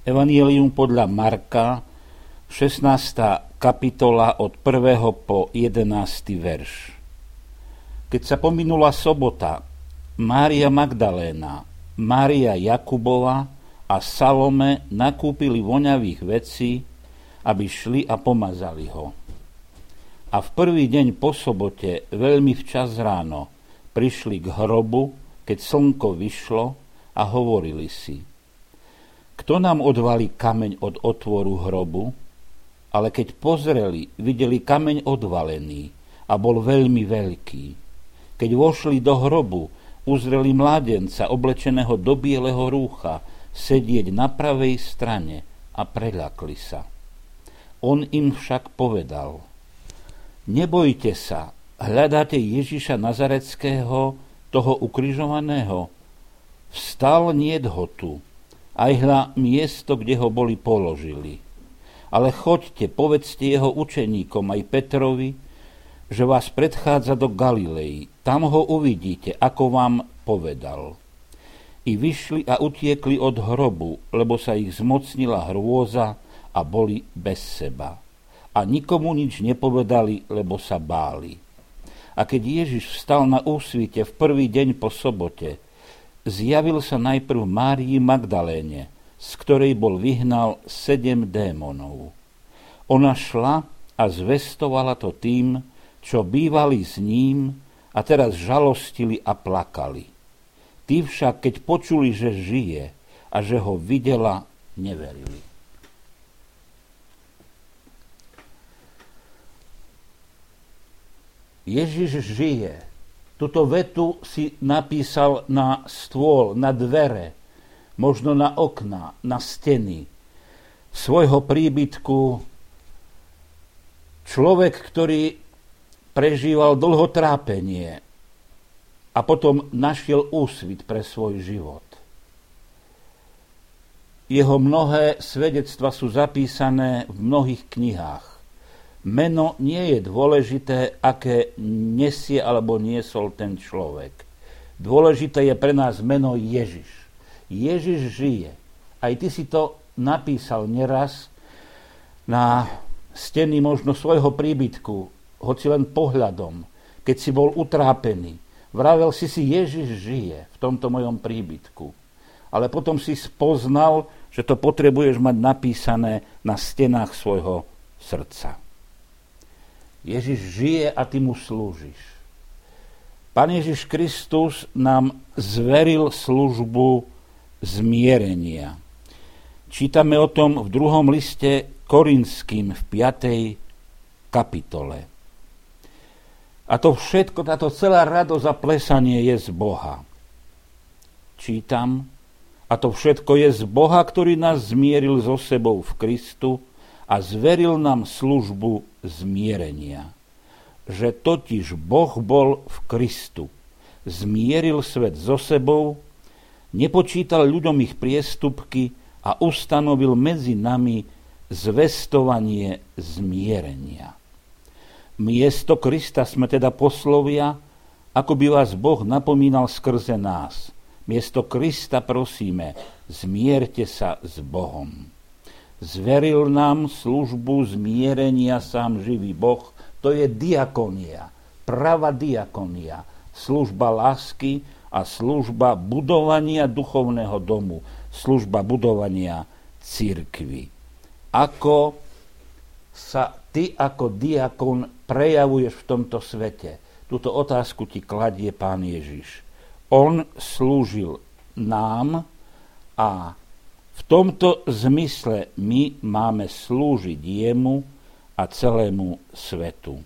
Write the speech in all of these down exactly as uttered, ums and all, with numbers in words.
Evanjelium podľa Marka, šestnásta kapitola od prvého po jedenásty verš. Keď sa pominula sobota, Mária Magdaléna, Mária Jakubova a Salome nakúpili voňavých vecí, aby šli a pomazali ho. A v prvý deň po sobote, veľmi včas ráno, prišli k hrobu, keď slnko vyšlo, a hovorili si: Kto nám odvalí kameň od otvoru hrobu? Ale keď pozreli, videli kameň odvalený a bol veľmi veľký. Keď vošli do hrobu, uzreli mládenca oblečeného do bieleho rúcha sedieť na pravej strane a preľakli sa. On im však povedal: Nebojte sa, hľadáte Ježiša Nazareckého, toho ukrižovaného? Vstal, niet ho tu, aj hľa miesto, kde ho boli položili. Ale choďte, povedzte jeho učeníkom aj Petrovi, že vás predchádza do Galilei, tam ho uvidíte, ako vám povedal. I vyšli a utiekli od hrobu, lebo sa ich zmocnila hrôza a boli bez seba. A nikomu nič nepovedali, lebo sa báli. A keď Ježiš vstal na úsvite v prvý deň po sobote, zjavil sa najprv Márii Magdaléne, z ktorej bol vyhnal sedem démonov. Ona šla a zvestovala to tým, čo bývali s ním a teraz žalostili a plakali. Tí však, keď počuli, že žije a že ho videla, neverili. Ježiš žije. Tuto vetu si napísal na stôl, na dvere, možno na okná, na steny svojho príbytku. Človek, ktorý prežíval dlho trápenie a potom našiel úsvit pre svoj život. Jeho mnohé svedectvá sú zapísané v mnohých knihách. Meno nie je dôležité, aké nesie alebo niesol ten človek. Dôležité je pre nás meno Ježiš. Ježiš žije. Aj ty si to napísal neraz na steny možno svojho príbytku, hoci len pohľadom, keď si bol utrápený. Vravel si si, Ježiš žije v tomto mojom príbytku. Ale potom si spoznal, že to potrebuješ mať napísané na stenách svojho srdca. Ježiš žije a ty mu slúžiš. Pán Ježiš Kristus nám zveril službu zmierenia. Čítame o tom v druhom liste Korinským v piatej kapitole. A to všetko, táto celá radosť a plesanie je z Boha. Čítam: A to všetko je z Boha, ktorý nás zmieril so sebou v Kristu a zveril nám službu zmierenia. Že totiž Boh bol v Kristu, zmieril svet so sebou, nepočítal ľuďom ich priestupky a ustanovil medzi nami zvestovanie zmierenia. Miesto Krista sme teda poslovia, ako by vás Boh napomínal skrze nás. Miesto Krista prosíme, zmierte sa s Bohom. Zveril nám službu zmierenia sám živý Boh, to je diakonia, pravá diakonia, služba lásky a služba budovania duchovného domu, služba budovania cirkvi. Ako sa ty ako diakon prejavuješ v tomto svete? Túto otázku ti kladie Pán Ježiš. On slúžil nám a v tomto zmysle my máme slúžiť jemu a celému svetu.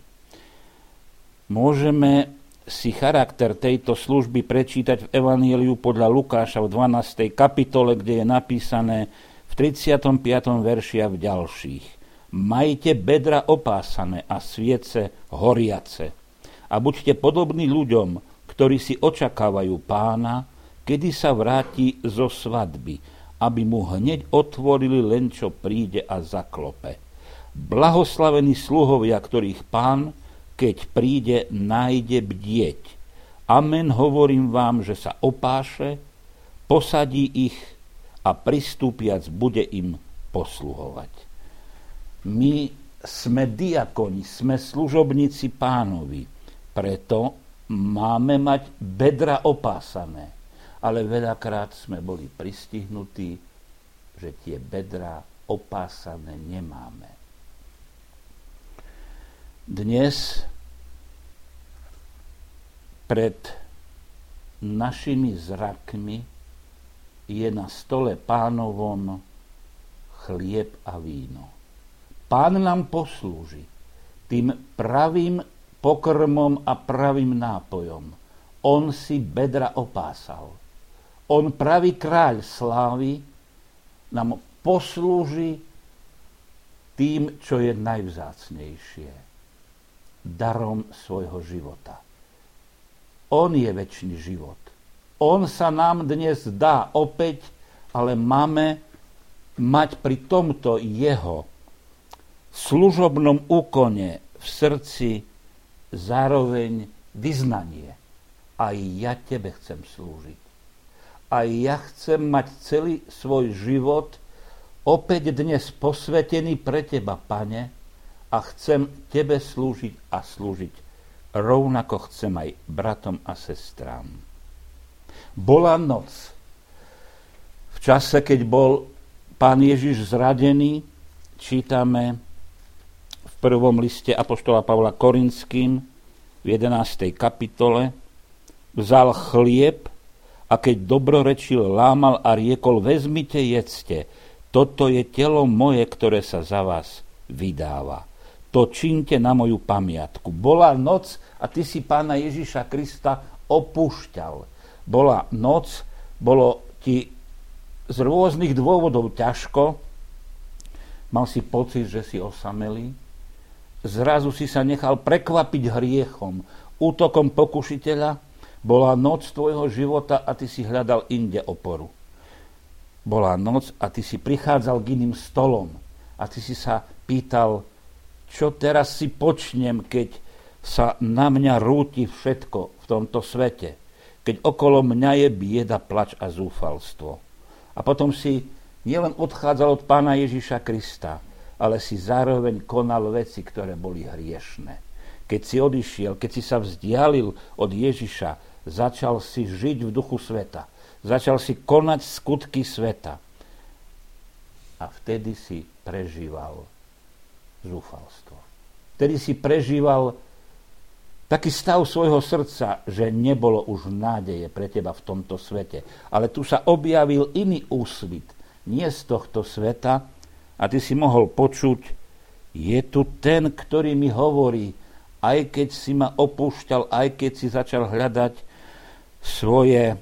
Môžeme si charakter tejto služby prečítať v Evanjeliu podľa Lukáša v dvanástej kapitole, kde je napísané v tridsiatom piatom verši a v ďalších: Majte bedra opásané a sviece horiace a buďte podobní ľuďom, ktorí si očakávajú Pána, kedy sa vráti zo svadby, aby mu hneď otvorili len čo príde a zaklope. Blahoslavení sluhovia, ktorých Pán, keď príde, nájde bdieť. Amen, hovorím vám, že sa opáše, posadí ich a pristúpiac bude im posluhovať. My sme diakoni, sme služobníci Pánovi, preto máme mať bedra opásané. Ale veľakrát sme boli pristihnutí, že tie bedra opásané nemáme. Dnes pred našimi zrakmi je na stole Pánovom chlieb a víno. Pán nám poslúži tým pravým pokrmom a pravým nápojom. On si bedra opásal. On, pravý kráľ slávy, nám poslúži tým, čo je najvzácnejšie. Darom svojho života. On je večný život. On sa nám dnes dá opäť, ale máme mať pri tomto jeho služobnom úkone v srdci zároveň vyznanie. Aj ja tebe chcem slúžiť. Aj ja chcem mať celý svoj život opäť dnes posvetený pre teba, Pane, a chcem tebe slúžiť a slúžiť. Rovnako chcem aj bratom a sestrám. Bola noc. V čase, keď bol Pán Ježiš zradený, čítame v prvom liste apoštola Pavla Korinským v jedenástej kapitole, vzal chlieb a keď dobrorečil, lámal a riekol, vezmite, jedzte, toto je telo moje, ktoré sa za vás vydáva. To čínte na moju pamiatku. Bola noc a ty si Pána Ježiša Krista opúšťal. Bola noc, bolo ti z rôznych dôvodov ťažko, mal si pocit, že si osamelý, zrazu si sa nechal prekvapiť hriechom, útokom pokušiteľa, bola noc tvojho života a ty si hľadal inde oporu. Bola noc a ty si prichádzal k iným stolom a ty si sa pýtal, čo teraz si počnem, keď sa na mňa rúti všetko v tomto svete, keď okolo mňa je bieda, plač a zúfalstvo. A potom si nielen odchádzal od Pána Ježiša Krista, ale si zároveň konal veci, ktoré boli hriešne. Keď si odišiel, keď si sa vzdialil od Ježiša, začal si žiť v duchu sveta. Začal si konať skutky sveta. A vtedy si prežíval zúfalstvo. Vtedy si prežíval taký stav svojho srdca, že nebolo už nádeje pre teba v tomto svete. Ale tu sa objavil iný úsvit, nie z tohto sveta, a ty si mohol počuť, je tu ten, ktorý mi hovorí, aj keď si ma opúšťal, aj keď si začal hľadať svoje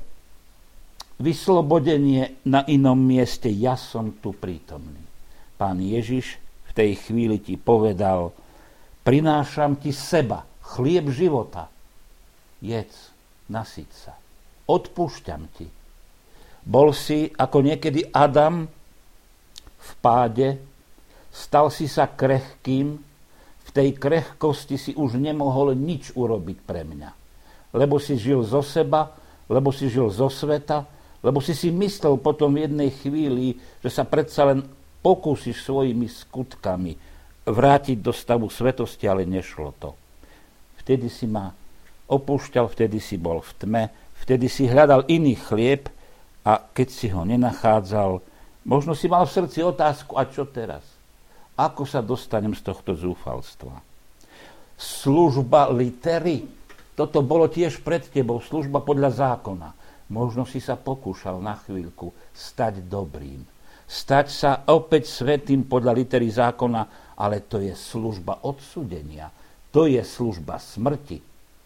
vyslobodenie na inom mieste, ja som tu prítomný. Pán Ježiš v tej chvíli ti povedal, prinášam ti seba, chlieb života, jedz, nasyť sa, odpúšťam ti. Bol si ako niekedy Adam v páde, stal si sa krehkým, v tej krehkosti si už nemohol nič urobiť pre mňa. Lebo si žil zo seba, lebo si žil zo sveta, lebo si si myslel potom v jednej chvíli, že sa predsa len pokúsiš svojimi skutkami vrátiť do stavu svetosti, ale nešlo to. Vtedy si ma opúšťal, vtedy si bol v tme, vtedy si hľadal iný chlieb a keď si ho nenachádzal, možno si mal v srdci otázku, a čo teraz? Ako sa dostanem z tohto zúfalstva? Služba litery, toto bolo tiež pred tebou, služba podľa zákona. Možno si sa pokúšal na chvíľku stať dobrým. Stať sa opäť svätým podľa litery zákona, ale to je služba odsúdenia. To je služba smrti.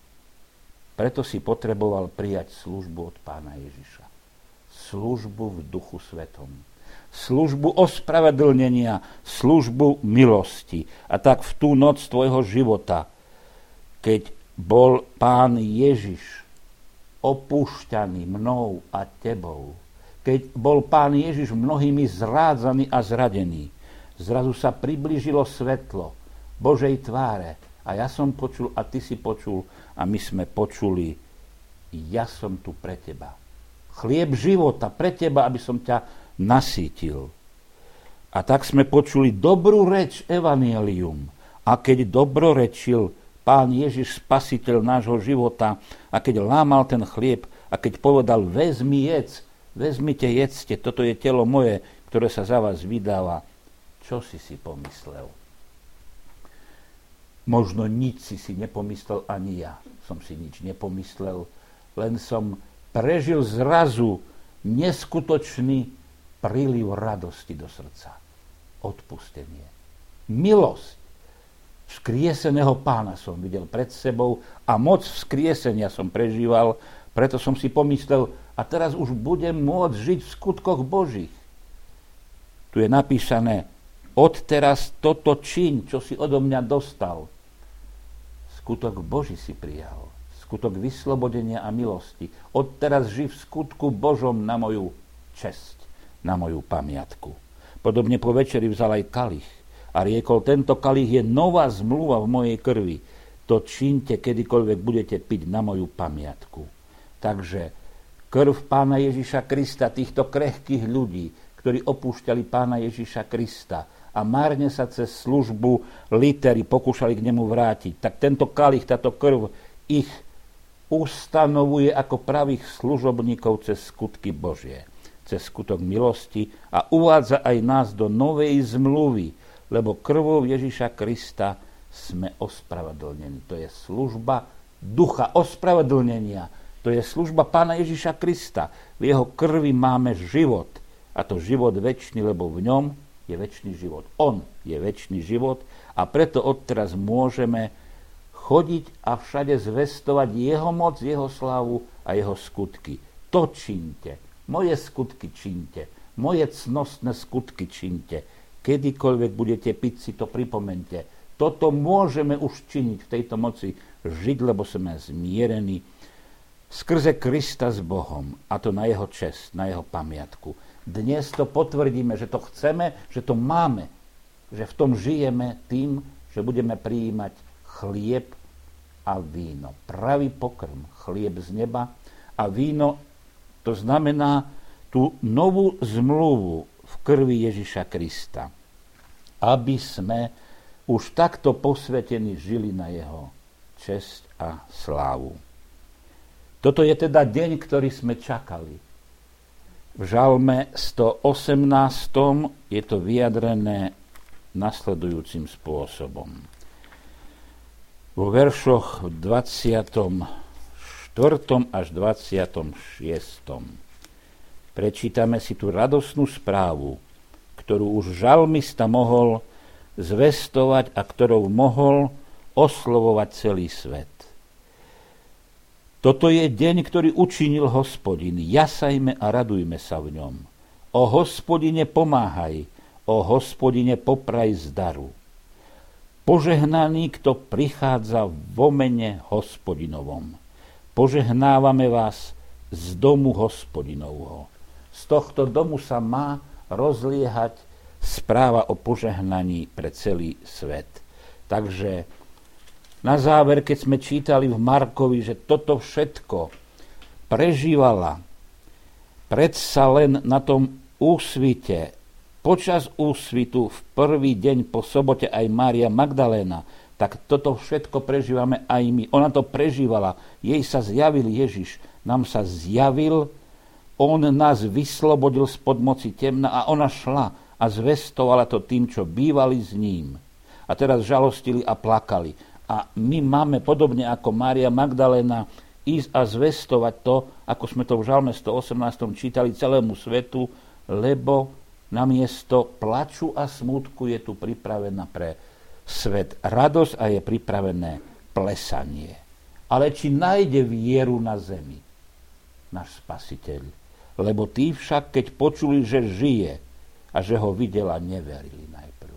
Preto si potreboval prijať službu od Pána Ježiša. Službu v Duchu Svetom. Službu ospravedlnenia, službu milosti. A tak v tú noc tvojho života, keď bol Pán Ježiš opúšťaný mnou a tebou, keď bol Pán Ježiš mnohými zrádzaný a zradený, zrazu sa priblížilo svetlo Božej tváre a ja som počul a ty si počul a my sme počuli, ja som tu pre teba. Chlieb života pre teba, aby som ťa nasýtil. A tak sme počuli dobrú reč evanjelium. A keď dobrorečil Pán Ježiš, spasiteľ nášho života, a keď lámal ten chlieb, a keď povedal, vezmi jedz, vezmite, jedzte, toto je telo moje, ktoré sa za vás vydáva. Čo si si pomyslel? Možno nič si si nepomyslel, ani ja som si nič nepomyslel, len som prežil zrazu neskutočný príliv radosti do srdca. Odpustenie. Milosť vzkrieseného Pána som videl pred sebou a moc vzkriesenia som prežíval, preto som si pomyslel, a teraz už budem môcť žiť v skutkoch Božích. Tu je napísané, odteraz toto čiň, čo si odo mňa dostal. Skutok Boží si prijal. Skutok vyslobodenia a milosti. Odteraz ži v skutku Božom na moju česť, na moju pamiatku. Podobne po večeri vzal aj kalich a riekol, tento kalich je nová zmluva v mojej krvi. To čínte, kedykoľvek budete piť na moju pamiatku. Takže krv Pána Ježiša Krista, týchto krehkých ľudí, ktorí opúšťali Pána Ježiša Krista a márne sa cez službu litery pokúšali k nemu vrátiť, tak tento kalich, táto krv ich ustanovuje ako pravých služobníkov cez skutky Božie, cez skutok milosti a uvádza aj nás do novej zmluvy, lebo krvou Ježiša Krista sme ospravedlnení. To je služba ducha ospravedlnenia. To je služba Pána Ježiša Krista. V jeho krvi máme život. A to život večný, lebo v ňom je večný život. On je večný život a preto odteraz môžeme chodiť a všade zvestovať jeho moc, jeho slávu a jeho skutky. To čínte. Moje skutky čínte. Moje cnostné skutky čínte. Kedykoľvek budete piť, si to pripomente. Toto môžeme už činiť v tejto moci žiť, lebo sme zmierení skrze Krista s Bohom, a to na jeho česť, na jeho pamiatku. Dnes to potvrdíme, že to chceme, že to máme, že v tom žijeme tým, že budeme prijímať chlieb a víno. Pravý pokrm, chlieb z neba a víno, to znamená tú novú zmluvu v krvi Ježiša Krista, aby sme už takto posvetení žili na jeho česť a slávu. Toto je teda deň, ktorý sme čakali. V žalme sto osemnástom je to vyjadrené nasledujúcim spôsobom. Vo veršoch dvadsiatom štvrtom až dvadsiatom šiestom prečítame si tú radosnú správu, ktorú už žalmista mohol zvestovať a ktorou mohol oslovovať celý svet. Toto je deň, ktorý učinil Hospodin. Jasajme a radujme sa v ňom. O Hospodine pomáhaj, o Hospodine popraj zdaru. Požehnaný, kto prichádza vo mene Hospodinovom. Požehnávame vás z domu Hospodinovho. Z tohto domu sa má rozliehať správa o požehnaní pre celý svet. Takže na záver, keď sme čítali v Markovi, že toto všetko prežívala predsa len na tom úsvite, počas úsvitu v prvý deň po sobote aj Mária Magdaléna, tak toto všetko prežívame aj my. Ona to prežívala, jej sa zjavil Ježiš, nám sa zjavil, on nás vyslobodil spod moci temna a ona šla a zvestovala to tým, čo bývali s ním. A teraz žalostili a plakali. A my máme podobne ako Mária Magdaléna ísť a zvestovať to, ako sme to v žalme sto osemnástom čítali celému svetu, lebo namiesto plaču a smútku je tu pripravená pre svet radosť a je pripravené plesanie. Ale či nájde vieru na zemi náš Spasiteľ? Lebo tí však, keď počuli, že žije a že ho videla, neverili najprv.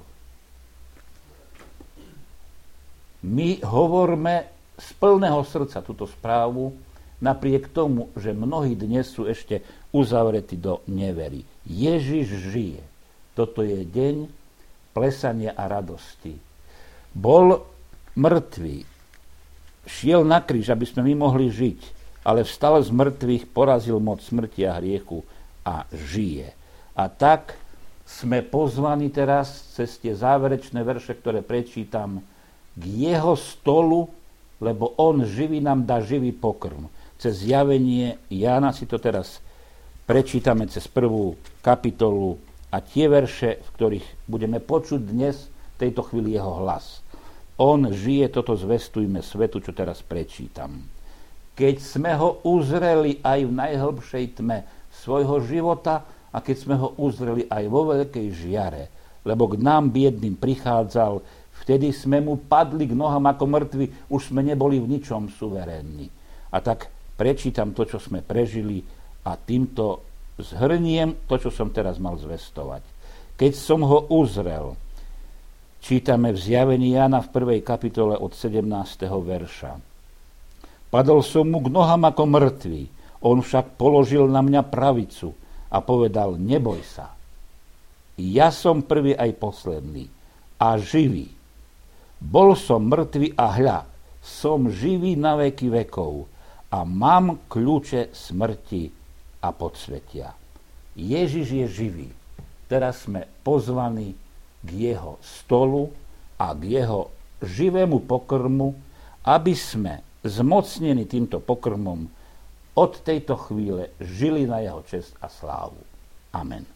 My hovoríme z plného srdca túto správu, napriek tomu, že mnohí dnes sú ešte uzavretí do nevery. Ježiš žije. Toto je deň plesania a radosti. Bol mŕtvý, šiel na kríž, aby sme my mohli žiť, ale vstal z mŕtvych, porazil moc smrti a hriechu a žije. A tak sme pozvaní teraz cez tie záverečné verše, ktoré prečítam, k jeho stolu, lebo on živý nám dá živý pokrm. Cez zjavenie Jána si to teraz prečítame cez prvú kapitolu a tie verše, v ktorých budeme počuť dnes v tejto chvíli jeho hlas. On žije, toto zvestujme svetu, čo teraz prečítam. Keď sme ho uzreli aj v najhlbšej tme svojho života a keď sme ho uzreli aj vo veľkej žiare, lebo k nám biedným prichádzal, vtedy sme mu padli k nohám ako mŕtvi, už sme neboli v ničom suverénni. A tak prečítam to, čo sme prežili a týmto zhrniem to, čo som teraz mal zvestovať. Keď som ho uzrel, čítame v zjavení Jána v prvej kapitole od sedemnásteho verša. Padol som mu k nohám ako mŕtvy, on však položil na mňa pravicu a povedal, neboj sa. Ja som prvý aj posledný a živý. Bol som mŕtvy a hľa, som živý na veky vekov a mám kľúče smrti a podsvetia. Ježiš je živý. Teraz sme pozvaní k jeho stolu a k jeho živému pokrmu, aby sme zmocnení týmto pokrmom od tejto chvíle žili na jeho česť a slávu. Amen.